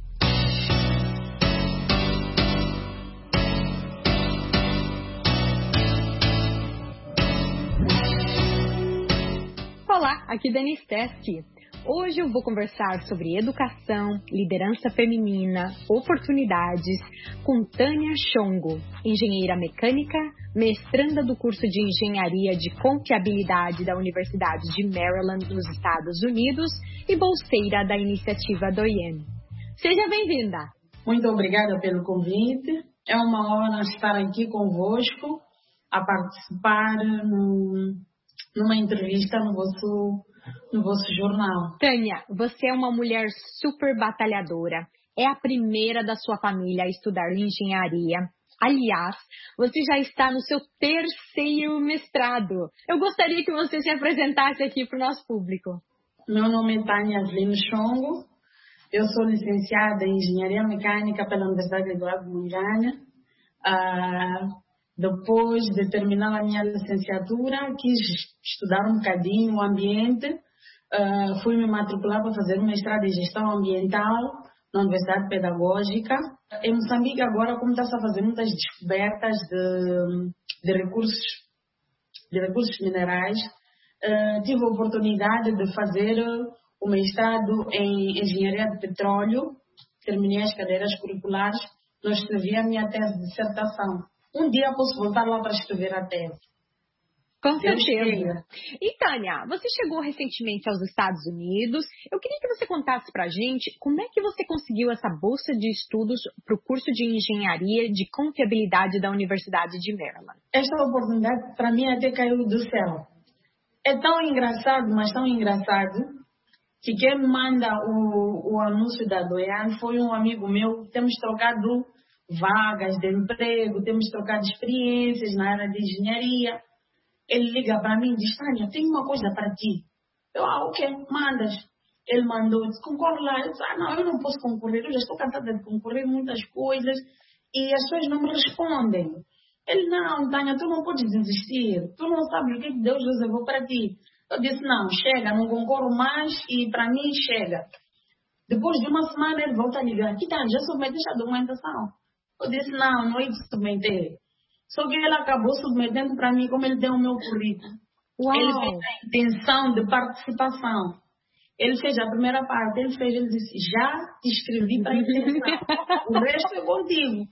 Olá, aqui Dani Stesky. Hoje eu vou conversar sobre educação, liderança feminina, oportunidades com Tânia Chongo, engenheira mecânica, mestranda do curso de engenharia de confiabilidade da Universidade de Maryland, nos Estados Unidos, e bolseira da iniciativa do IEM. Seja bem-vinda! Muito obrigada pelo convite. É uma honra estar aqui convosco a participar numa entrevista no vosso jornal. Tânia, você é uma mulher super batalhadora. É a primeira da sua família a estudar engenharia. Aliás, você já está no seu 3º mestrado. Eu gostaria que você se apresentasse aqui para o nosso público. Meu nome é Tânia Chongo. Eu sou licenciada em Engenharia Mecânica pela Universidade Eduardo Mondlane. Depois de terminar a minha licenciatura, quis estudar um bocadinho o ambiente. Fui me matricular para fazer um mestrado em gestão ambiental na Universidade Pedagógica. Em Moçambique agora, como está-se a fazer muitas descobertas de recursos minerais, tive a oportunidade de fazer o mestrado em engenharia de petróleo. Terminei as cadeiras curriculares, não escrevi a minha tese de dissertação. Um dia posso voltar lá para escrever a tese. Com certeza. E Tânia, você chegou recentemente aos Estados Unidos. Eu queria que você contasse para a gente como é que você conseguiu essa bolsa de estudos para o curso de engenharia de confiabilidade da Universidade de Maryland. Esta oportunidade para mim até caiu do céu. É tão engraçado, mas tão engraçado, que quem me manda o anúncio da DOEAN foi um amigo meu. Temos trocado vagas de emprego, temos trocado experiências na área de engenharia. Ele liga para mim e diz: Tânia, tem uma coisa para ti. Eu, ok, mandas. Ele mandou, disse: concorre lá. Eu disse: não, eu não posso concorrer, eu já estou cansada de concorrer muitas coisas e as pessoas não me respondem. Ele: não, Tânia, tu não podes desistir, tu não sabes o que Deus reservou para ti. Eu disse: não, chega, não concorro mais e para mim chega. Depois de uma semana ele volta a ligar: que Tânia, já submeteste a documentação? Eu disse: não ia submeter. Só que ele acabou submetendo para mim, como ele deu o meu currículo. Uau. Ele fez a intenção de participação. Ele fez a primeira parte, ele disse: já te inscrevi para a intenção. O resto é contigo.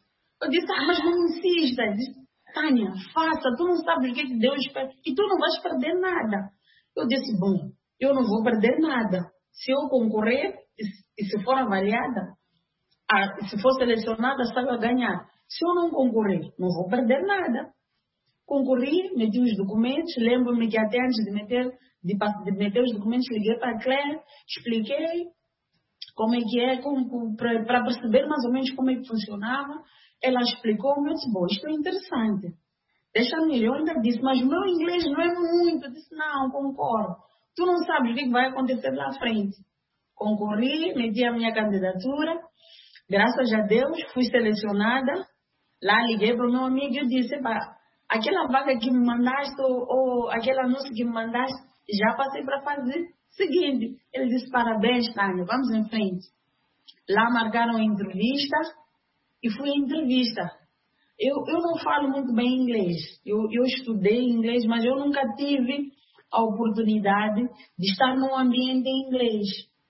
Eu disse, mas não insista. Eu disse, Tânia, faça, tu não sabes o que Deus espera e tu não vais perder nada. Eu disse, bom, eu não vou perder nada. Se eu concorrer e se for avaliada, se for selecionada, sabe a ganhar. Se eu não concorrer, não vou perder nada. Concorri, meti os documentos, lembro-me que até antes de meter os documentos, liguei para a Claire, expliquei como é que é, para perceber mais ou menos como é que funcionava. Ela explicou-me, eu disse, bom, isto é interessante. Deixa-me ir, eu ainda disse, mas o meu inglês não é muito. Eu disse, não, concordo. Tu não sabes o que vai acontecer lá à frente. Concorri, meti a minha candidatura, graças a Deus, fui selecionada. Lá liguei para o meu amigo e eu disse, aquela vaga que me mandaste ou aquele anúncio que me mandaste, já passei para fazer seguinte. Ele disse, parabéns, Tânia, vamos em frente. Lá marcaram a entrevista e fui à entrevista. Eu não falo muito bem inglês. Eu estudei inglês, mas eu nunca tive a oportunidade de estar num ambiente em inglês.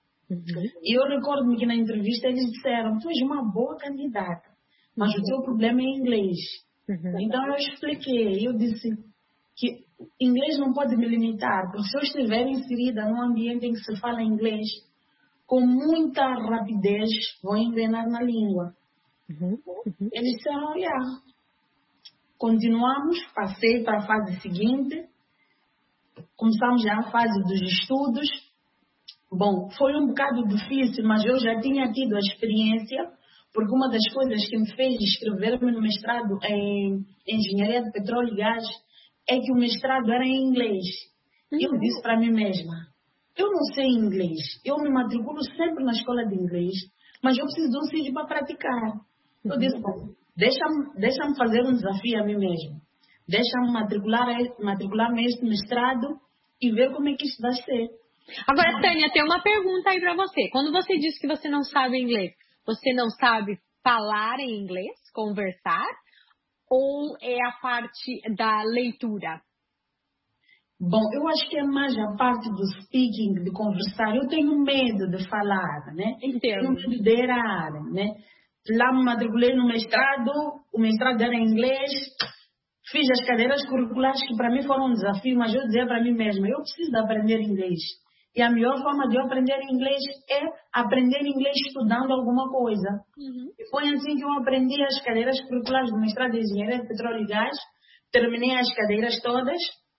E eu recordo-me que na entrevista eles disseram, tu és uma boa candidata, mas o teu problema é inglês. Então eu expliquei, eu disse que inglês não pode me limitar, porque se eu estiver inserida num ambiente em que se fala inglês, com muita rapidez vou engrenar na língua. Eles disseram, continuamos, passei para a fase seguinte, começamos já a fase dos estudos. Bom, foi um bocado difícil, mas eu já tinha tido a experiência, porque uma das coisas que me fez inscrever-me no mestrado em Engenharia de Petróleo e Gás é que o mestrado era em inglês. Eu disse para mim mesma, eu não sei inglês, eu me matriculo sempre na escola de inglês, mas eu preciso de um sítio para praticar. Eu disse, bom, deixa-me fazer um desafio a mim mesmo. Deixa-me matricular-me este mestrado e ver como é que isto vai ser. Agora, Tânia, tem uma pergunta aí para você. Quando você disse que você não sabe inglês, você não sabe falar em inglês, conversar, ou é a parte da leitura? Bom, eu acho que é mais a parte do speaking, de conversar. Eu tenho medo de falar, né? Tenho medo de errar, né? Lá me matriculei no mestrado, o mestrado era em inglês, fiz as cadeiras curriculares que para mim foram um desafio, mas eu dizia para mim mesma, eu preciso de aprender inglês. E a melhor forma de eu aprender inglês é aprender inglês estudando alguma coisa. E foi assim que eu aprendi as cadeiras curriculares do mestrado de Engenharia de Petróleo e Gás, terminei as cadeiras todas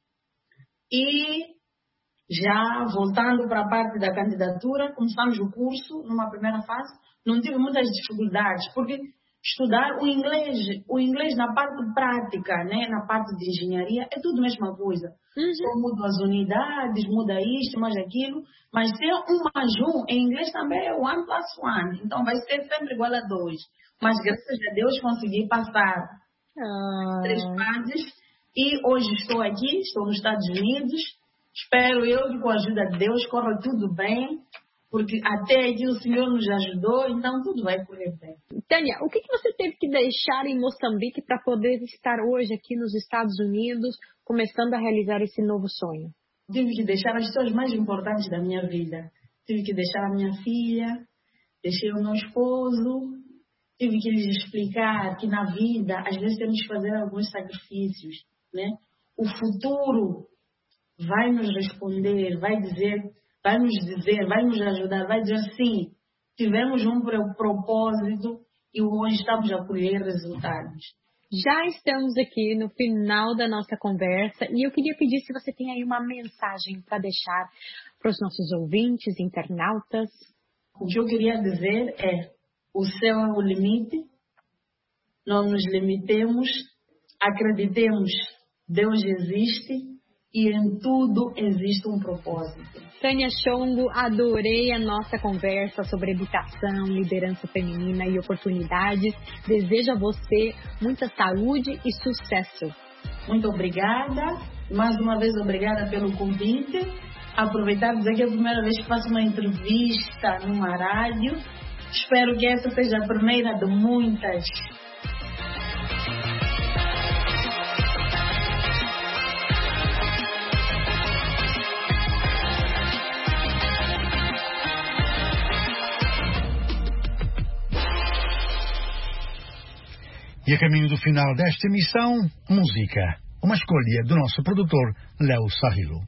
e já voltando para a parte da candidatura, começamos o curso numa primeira fase, não tive muitas dificuldades, porque estudar o inglês na parte prática, né, na parte de engenharia, é tudo a mesma coisa. Só muda as unidades, muda isto, mais aquilo, mas ter 1 mais 1 em inglês também é 1 + 1, então vai ser sempre igual a 2. Mas graças a Deus consegui passar 3 fases e hoje estou aqui, estou nos Estados Unidos. Espero eu que com a ajuda de Deus corra tudo bem, porque até aqui o Senhor nos ajudou, então tudo vai correr bem. Tânia, o que você teve que deixar em Moçambique para poder estar hoje aqui nos Estados Unidos, começando a realizar esse novo sonho? Tive que deixar as pessoas mais importantes da minha vida. Tive que deixar a minha filha, deixei o meu esposo, tive que lhes explicar que na vida, às vezes temos que fazer alguns sacrifícios, né? O futuro vai nos responder, vai nos dizer, vai nos ajudar, vai dizer sim, tivemos um propósito e hoje estamos a colher resultados. Já estamos aqui no final da nossa conversa e eu queria pedir se você tem aí uma mensagem para deixar para os nossos ouvintes, internautas. O que eu queria dizer é, o céu é o limite, não nos limitemos, acreditemos, Deus existe e em tudo existe um propósito. Tânia Chongo, adorei a nossa conversa sobre educação, liderança feminina e oportunidades. Desejo a você muita saúde e sucesso. Muito obrigada. Mais uma vez, obrigada pelo convite. Aproveitar e dizer que é a primeira vez que faço uma entrevista numa rádio. Espero que essa seja a primeira de muitas. E a caminho do final desta emissão, música. Uma escolha do nosso produtor, Léo Sarrilo.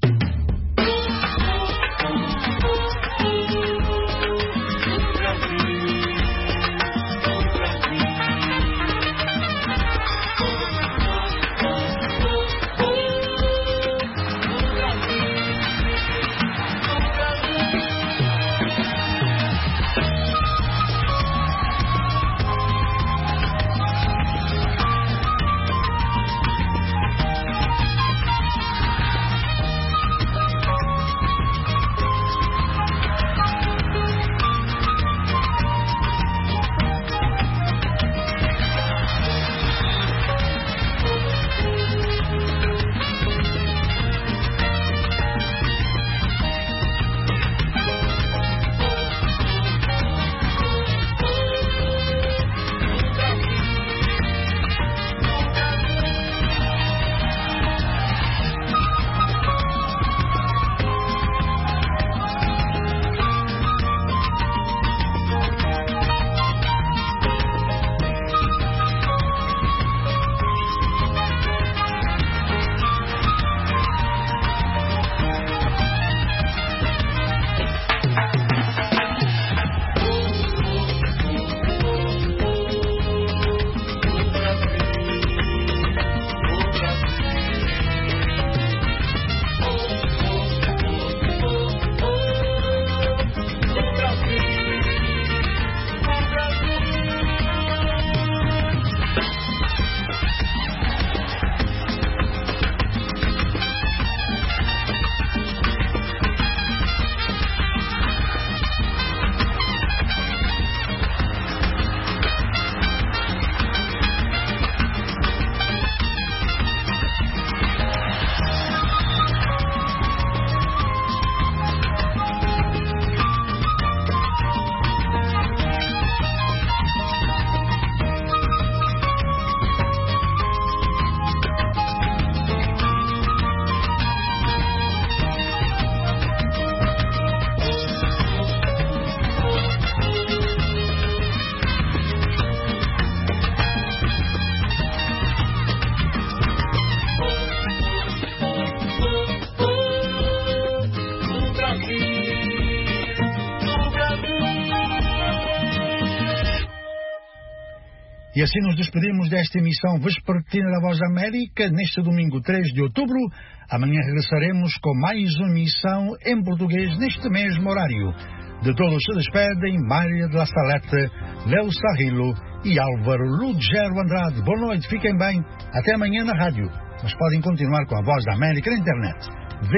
E assim nos despedimos desta emissão vespertina da Voz da América, neste domingo 3 de outubro. Amanhã regressaremos com mais uma emissão em português neste mesmo horário. De todos se despedem Mária de La Salete, Léo Sarrilo e Álvaro Lugero Andrade. Boa noite, fiquem bem. Até amanhã na rádio. Mas podem continuar com a Voz da América na internet.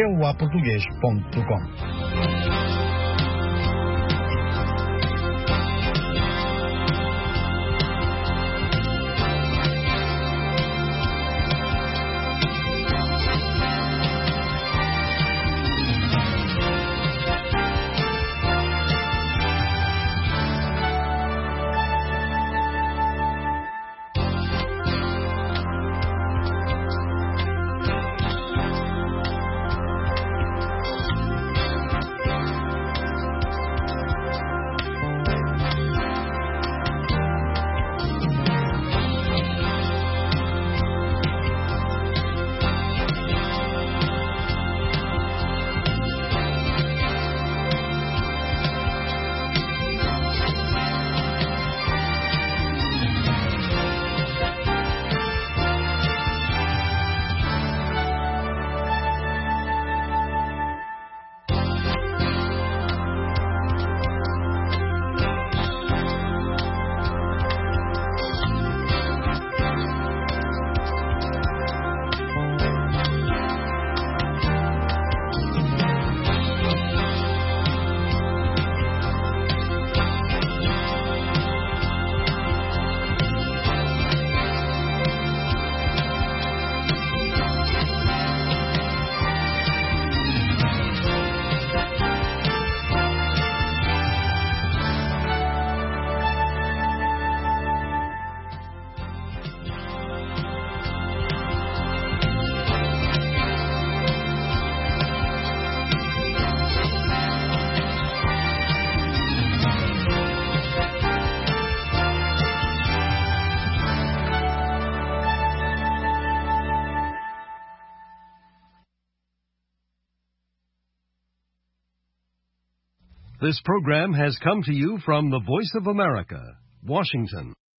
voaportugues.com This program has come to you from the Voice of America, Washington.